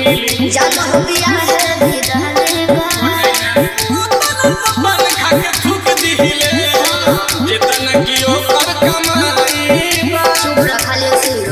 जानो हो गया है दीदारे बा मन खा के थूक दिहिले जितना की ओकर कमाई बा चुप रखा ले सिर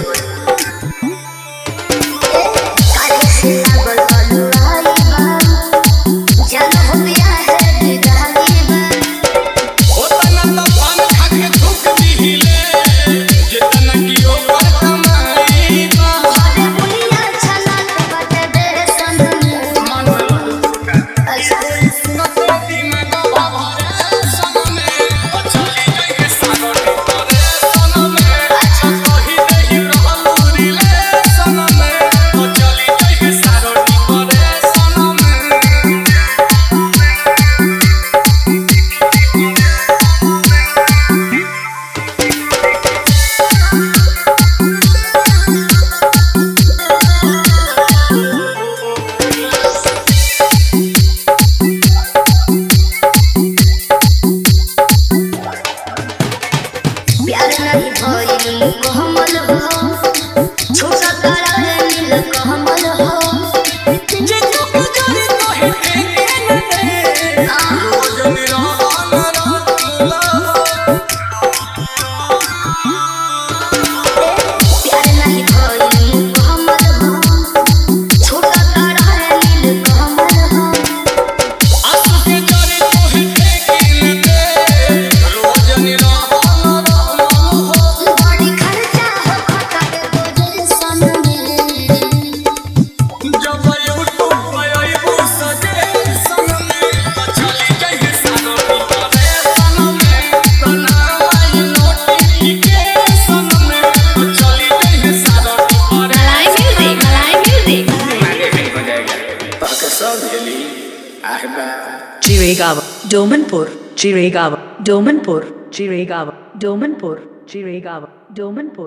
काहे से लागल बलुआई बा जानो हो गया है दीदारे बा ओतना मन खा के थूक दिहिले जितना की ओकर कमाई बा अरे बुनिया छना के बटे दे सन मन अच्छा नती में गवा भरे सन में चली जाई के सागर करे सन में अच्छा कही देहि रहलूरी ले सन में चली जाई के सागर करे सन में प्यार नहीं भइल कोमल हो छोटा तारा रे नील कोमल हो जे तू गुजरी तो है के न दे रोज निराल रहला प्यार नहीं भइल कोमल हो छोटा तारा रे नील कोमल हो आंसू के जरी तो है के न दे रोज निराल रहला बड़ी खर्चा हो खटा के गोजे सन में जब यूट्यूब पे आइबू सजे सन में चली जाई सानो करे सन में बनाई नोटिफिकेशन में चली जाई सानो करे Malay music. आगे नहीं हो जाएगा पाके सब गेली आहबा Chiragawa, Domanpur, Chiragawa, Domanpur, Chiragawa, Domanpur, Chiragawa, Domanpur.